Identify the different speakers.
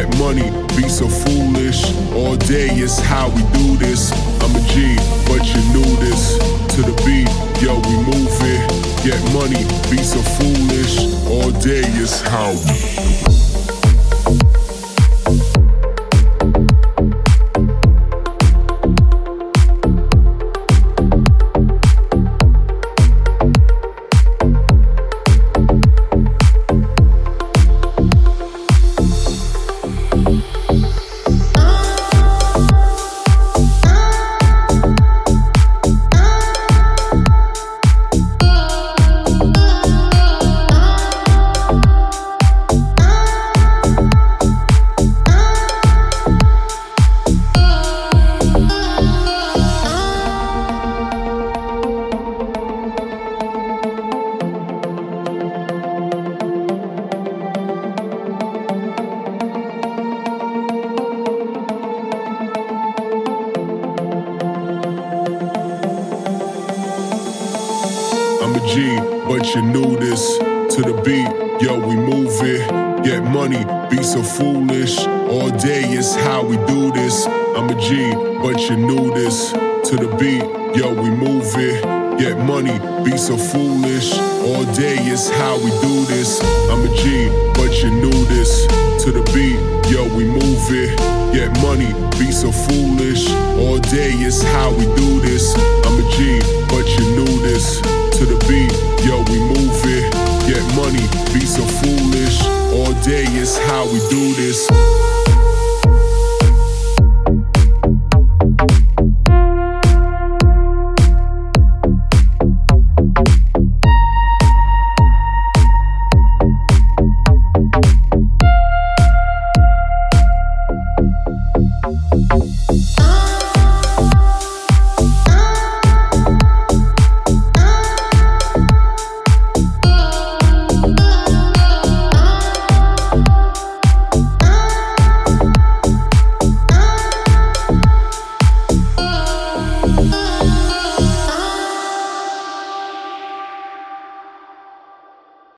Speaker 1: get money, be so foolish. All day is how we do this. I'm a G, but you knew this. To the beat, yo, we move it. Get money, be so foolish. All day is how we. I'm a G, but you knew this. To the beat, yo, we move it. Get money, be so foolish. All day is how we do this. I'm a G, but you knew this. To the beat, yo, we move it. Get money, be so foolish. All day is how we do this. I'm a G, but you knew this. To the beat, yo, we move it. Get money, be so foolish. All day is how we do this. I'm a G, but you knew this. To the beat, yo, we move it. Get money, be so foolish. All day is how we do this.